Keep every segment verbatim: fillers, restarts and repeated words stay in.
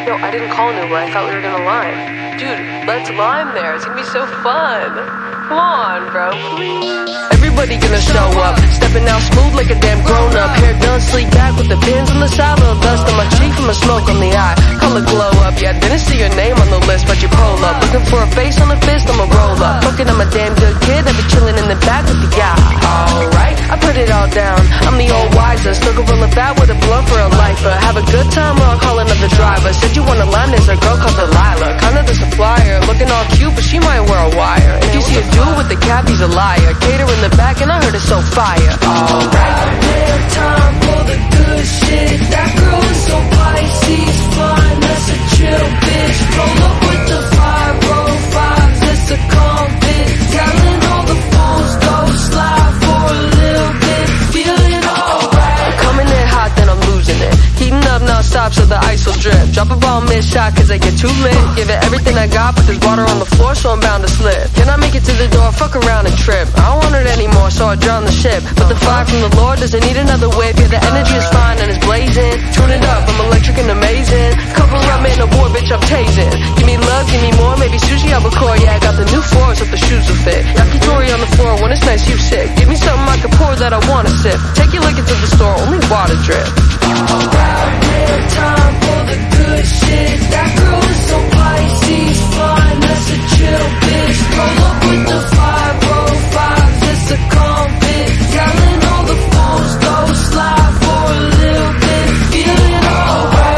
No, I didn't call Nuba. I thought we were gonna lime. Dude, let's lime there. It's gonna be so fun. Come on, bro, please. Everybody gonna show up, stepping out smooth like a damn grown-up. Hair done, sleek back with the pins on the side, little dust on my cheek from a smoke on the eye. Color glow up, yeah, didn't see your name on the list, but you pull up. Looking for a face on the fist, I'ma roll up. Looking, I'm a damn good kid, I be chilling in the back with the guy. Alright, I put it all down, I'm the old wiser. Still gorilla fat with a blunt for a lifer. Have a good time or I'll call another driver. Said you wanna line, there's a girl called Delilah. Kinda the supplier, looking all cute, but she might wear a wire. If you see a dude with the cap, he's a liar. Cater in the back and I heard it's so fire. Alright, now time for the good shit. That girl is so Pisces, fine, that's a chill bitch. Roll up with the five, roll fives, that's a convict. Telling all the fools, go slide for a little bit. Feeling alright. I'm coming in hot, then I'm losing it. Heating up non-stop so the ice will drip. Drop a ball mid-shot cause I get too lit. Give it everything I got, but there's water on the floor so I'm bound to slip. Can I make it to the door, fuck around and trip? I don't want it anymore so I drown the ship. But the fire from the Lord doesn't need another whip. Yeah, the energy is fine and it's blazing. Tune it up, I'm electric and amazing. Cover up, man, no war, bitch, I'm tasing. Give me love, give me more, maybe sushi albacore. Yeah, I got the new floors if the shoes will fit. Yakitori on the floor, when it's nice you sit. Give me something I can pour that I wanna sip. Take your liquor to the store, only water drip. Alright, now time for the good shit. That girl is so Pisces, fine, that's a chill bitch. Roll up with the five, roll fives, it's a convict. Telling all the fools, go slide for a little bit. Feeling alright.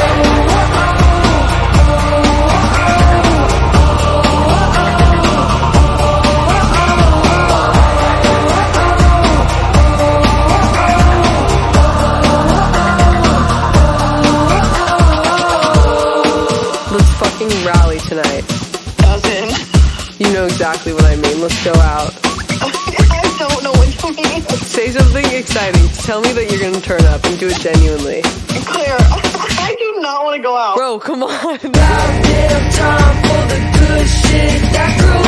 Let's fucking rally tonight. Doesn't. You know exactly what I mean. Let's go out. I don't know what you mean. Say something exciting. Tell me that you're gonna turn up and do it genuinely. Claire, I do not want to go out. Bro, come on. Goddamn time for the good shit. That girl